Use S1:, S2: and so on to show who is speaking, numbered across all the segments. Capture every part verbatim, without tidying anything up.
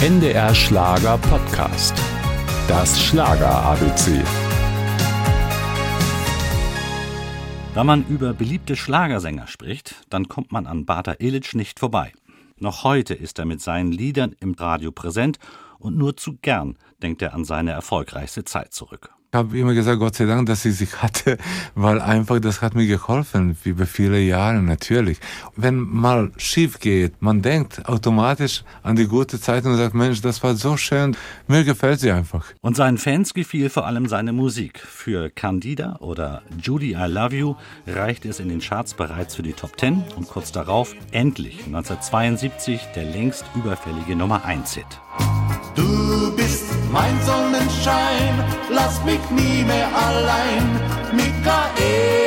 S1: N D R Schlager Podcast. Das Schlager-A B C.
S2: Wenn man über beliebte Schlagersänger spricht, dann kommt man an Bata Ilić nicht vorbei. Noch heute ist er mit seinen Liedern im Radio präsent und nur zu gern denkt er an seine erfolgreichste Zeit zurück.
S3: Ich habe immer gesagt, Gott sei Dank, dass ich sie hatte, weil einfach das hat mir geholfen, wie über viele Jahre natürlich. Wenn mal schief geht, man denkt automatisch an die gute Zeit und sagt, Mensch, das war so schön, mir gefällt sie einfach.
S2: Und seinen Fans gefiel vor allem seine Musik. Für Candida oder Judy I Love You reichte es in den Charts bereits für die Top Ten und kurz darauf endlich neunzehnhundertzweiundsiebzig der längst überfällige Nummer eins Hit.
S4: Du bist mein Sonnenschein, lass mich nie mehr allein, Michaela.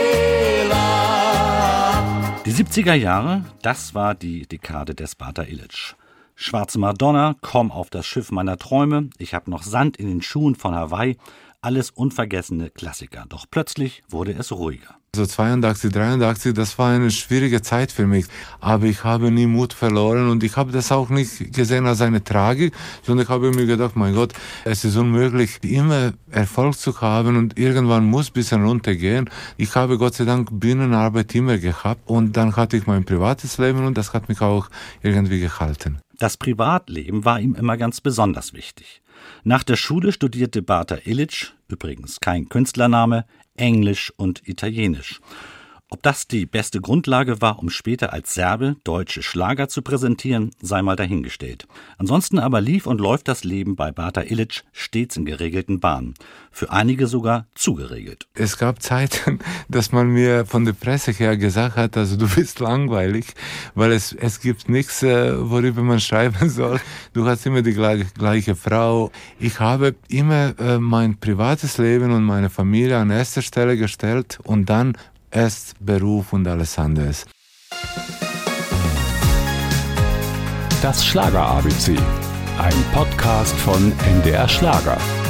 S2: Die siebziger Jahre, das war die Dekade des Bata Ilić. Schwarze Madonna, Komm auf das Schiff meiner Träume, Ich hab noch Sand in den Schuhen von Hawaii, alles unvergessene Klassiker. Doch plötzlich wurde es ruhiger.
S3: So zweiundachtzig, dreiundachtzig, das war eine schwierige Zeit für mich. Aber ich habe nie Mut verloren und ich habe das auch nicht gesehen als eine Tragik, sondern ich habe mir gedacht, mein Gott, es ist unmöglich, immer Erfolg zu haben und irgendwann muss ein bisschen runtergehen. Ich habe Gott sei Dank Bühnenarbeit immer gehabt und dann hatte ich mein privates Leben und das hat mich auch irgendwie gehalten.
S2: Das Privatleben war ihm immer ganz besonders wichtig. Nach der Schule studierte Bata Ilić, übrigens kein Künstlername, Englisch und Italienisch. Ob das die beste Grundlage war, um später als Serbe deutsche Schlager zu präsentieren, sei mal dahingestellt. Ansonsten aber lief und läuft das Leben bei Bata Ilić stets in geregelten Bahnen. Für einige sogar zu geregelt.
S3: Es gab Zeiten, dass man mir von der Presse her gesagt hat, also du bist langweilig, weil es, es gibt nichts, worüber man schreiben soll. Du hast immer die gleiche, gleiche Frau. Ich habe immer äh, mein privates Leben und meine Familie an erster Stelle gestellt und dann erst Beruf und alles anderes.
S1: Das Schlager-A B C. Ein Podcast von N D R Schlager.